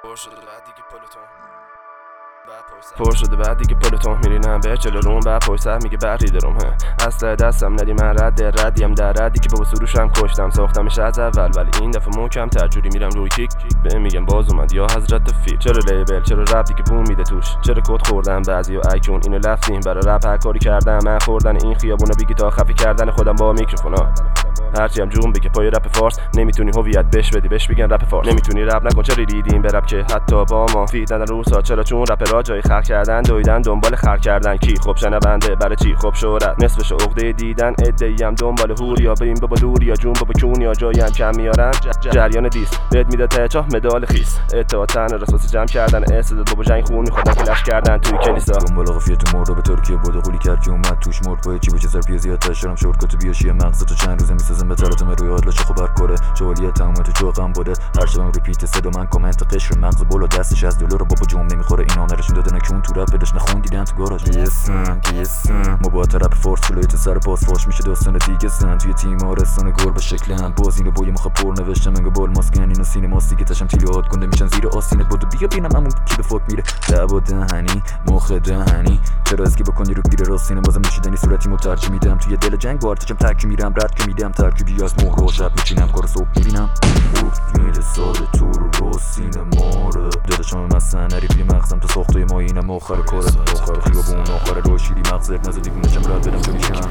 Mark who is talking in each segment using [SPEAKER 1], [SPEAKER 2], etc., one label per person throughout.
[SPEAKER 1] پر شده بعد دیگه پلوتون میرینم به جلو روم بعد پای سر میگه بریده روم اصلا دستم ندی من ردیم در ردی که بابا سروشم کشتم ساختمش از اول ولی این دفعه محکم ترجوری میرم روی کیک به میگم باز اومد یا حضرت فیل چرا لیبل چرا رپ دیگه بوم میده توش چرا کد خوردم بعضی و ایکون اینو لفتیم برای رپ هر کاری کردم من خوردن این خیابونو بیگی تا خفی کردن خودم با میکروفونا هرچی هم جون بگه پای رپ فارس نمیتونی هویت بش بدی بهش بگن رپ فارس نمیتونی رپ نکن چرا ریدیم به رپ که حتی با ما فیدن روسا چرا چون رپ را جای خلق کردن دویدن دنبال خلق کردن کی خب شنونده برای چی خب شهرت نصفش عقده دیدن ادعی هم دنبال هوریا بریم بابا دور یا جون بابا کون یا جایی هم کم میارن جریان دیس بهت میداد ته چاه مدال خیس اتحاد تن رسوس جمع کردن استعداد بابا جنگ خون میخواد کلش کردن توی کلیسا
[SPEAKER 2] دنبال قافیت مرد به ترکیه بود قولی کرد که اومد توش مرد با چی بچه سر پیازیات تشرم شورت کت بیاشی مغز تو چند روزه میسازم به طراتم روی آدلا چه خبر کره شوالیه تمام تو چوقم بوده هر شب ریپیت صدا من کامنت قشر مغز بالا دستش از دلار بابا جون نمیخوره اینا نرشون دادن که اون تو رپ بدش نخون دیدن تو گاراژ دیسم ما با رپ فورس چلویت سر پاس فاش میشه داستان دیگه سن توی تیم آرستان گل به شکل هم باز اینو بوی مخ پر نوشتم انگار بال ماسکن اینو سینما دیگه تشم تیلیات گنده میشن زیر آسینت بودو بیا ببینم عمو کی به فوت میره لب دهنی مخ دهنی چرا اسکی بکنی رو گیر راستین بازم نشیدنی صورتی مترجم میدم توی دل جنگ بارتچم تک میرم رد که میدم ترکیبی از مهر و شب میچینم کار صبح میبینم میره ساده تو رو سینما رو داداشم مثلا نریفی مغزم تا ساختای ما اینم آخر کار آخر خیابون آخر رو شیری مغزت نزدی گونه‌شم رد بدم چه میشم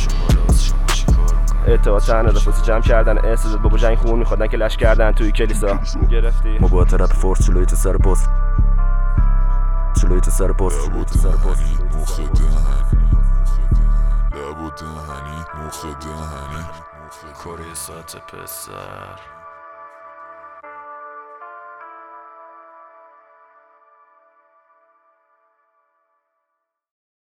[SPEAKER 1] اتحاد تن رفوسی جمع کردن استعداد بابا جنگ خون میخوادن که لش کردن توی کلیسا گرفتی
[SPEAKER 2] ما با رپ فورس چلویت سر پاس چلویت سر پاس
[SPEAKER 3] لب و دهنی مخ دهنی
[SPEAKER 4] کره ساعت پسر